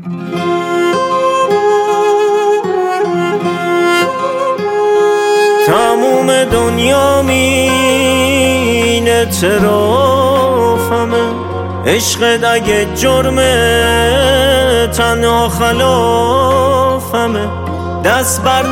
تموم دنیا مین اعترافمه، عشقت اگه جرمه تنها خلافمه. دست بر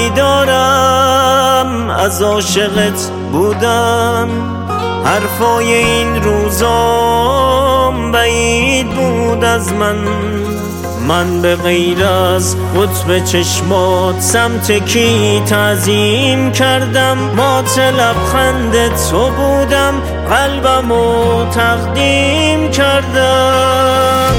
نمیدارم از عاشقت بودن، حرفای این روزام بعید بود از من به غیر از قطب چشمات سمت کی تعظیم کردم؟ مات لبخند تو بودم، قلبمو تقدیم کردم.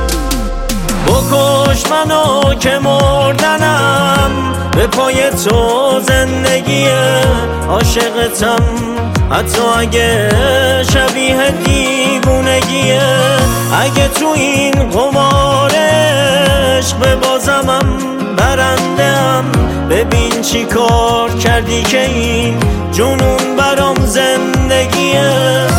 بکش منو که مردنم، به پای تو زندگیه. عاشقتم حتی اگه شبیه دیوونگیه. اگه تو این قمار عشق ببازمم برنده‌ام، ببین چی کار کردی که این جنون برام زندگیه.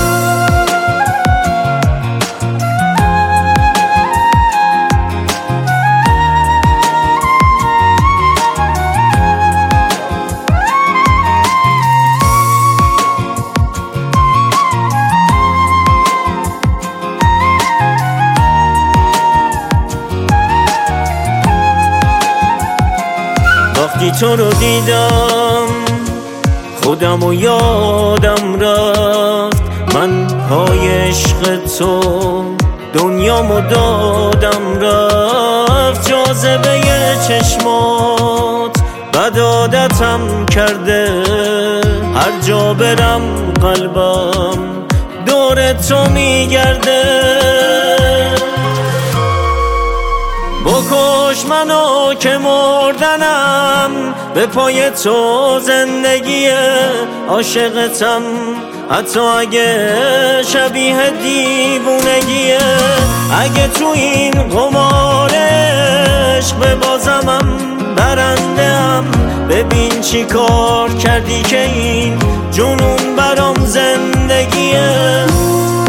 وقتی تو رو دیدم خودم و یادم رفت، من پای عشق تو دنیامو دادم رفت. جاذبه چشمات بد عادتم کرده، هر جا برم قلبم دور تو میگرده. بکش منو که مردنم، به پای تو زندگیه. عاشقتم حتی اگه شبیه دیوونگیه. اگه تو این قمار عشق ببازمم برنده‌ام، ببین چی کار کردی که این جنون برام زندگیه.